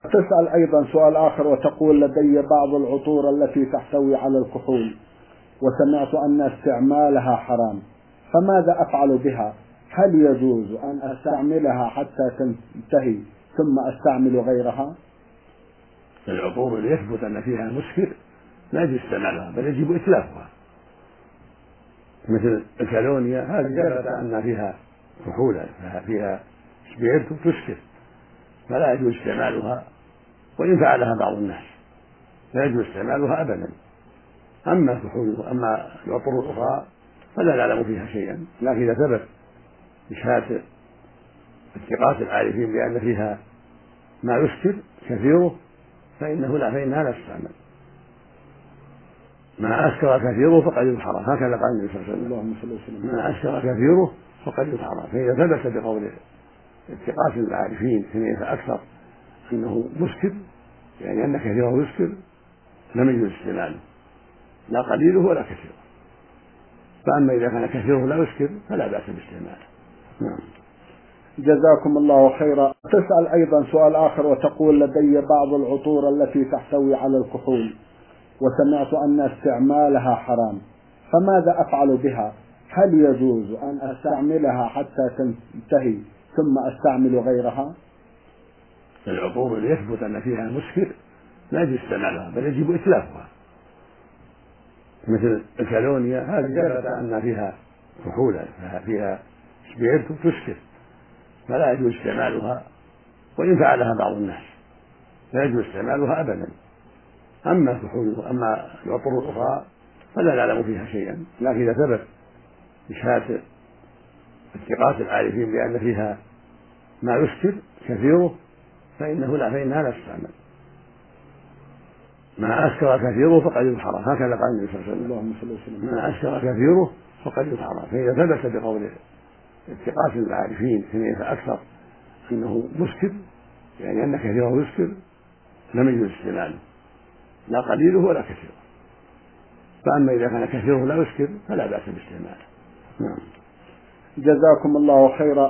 تسأل أيضا سؤال آخر وتقول: لدي بعض العطور التي تحتوي على الكحول وسمعت أن استعمالها حرام، فماذا أفعل بها؟ هل يجوز أن أستعملها حتى تنتهي ثم أستعمل غيرها؟ العطور اللي يثبت أن فيها مسكر لا يجوز استعمالها، بل يجب إتلافها، مثل الكالونيا هذه ثبت أن فيها كحولا، فيها سبيرت تسكر، فلا يجوز استعمالها وإن فعلها بعض الناس، لا يجوز استعمالها أبدا. أما الكحول وأما العطور الأخرى فلا نعلم فيها شيئا، لكن إذا ثبت بشهادة الثقات العارفين بأن فيها ما يسكر كثيره فإنها لا تستعمل. ما أسكر كثيره فقد يحرم، هكذا قال النبي صلى الله عليه وسلم: ما أسكر كثيره فقد يحرم. فإذا ثبت بقول الثقات العارفين سنة أكثر أنه مسكر، يعني أن كثيره يسكر، لم يجوز استعماله، لا قليله ولا كثيره. فأما إذا كان كثيره لا يسكر فلا بأس باستعماله. نعم. جزاكم الله خيرا. تسأل أيضا سؤال آخر وتقول: لدي بعض العطور التي تحتوي على الكحول وسمعت أن استعمالها حرام، فماذا أفعل بها؟ هل يجوز أن أستعملها حتى تنتهي ثم أستعمل غيرها؟ العطور اللي يثبت أن فيها مسكر لا يجوز استعمالها، بل يجب إتلافها، مثل الكالونيا هذه ثبت أن فيها كحولا، فيها سبيرت تسكر، فلا يجوز استعمالها وإن فعلها بعض الناس، لا يجوز استعمالها أبدا. أما الكحول وأما العطور الأخرى فلا نعلم فيها شيئا، لكن إذا ثبت بشهادة الثقات العارفين بأن فيها ما يسكر كثيره فإنها لا تستعمل. ما أسكر كثيره فقد يحرم، هكذا قال النبي صلى الله عليه وسلم: ما أسكر كثيره فقد يحرم. فإذا ثبت بقول الثقات العارفين سنة أكثر أنه مسكر، يعني أن كثيره يسكر، لم يجوز استعماله، لا قليله ولا كثيره. فأما إذا كان كثيره لا يسكر فلا بأس باستعماله. نعم. جزاكم الله خيرا.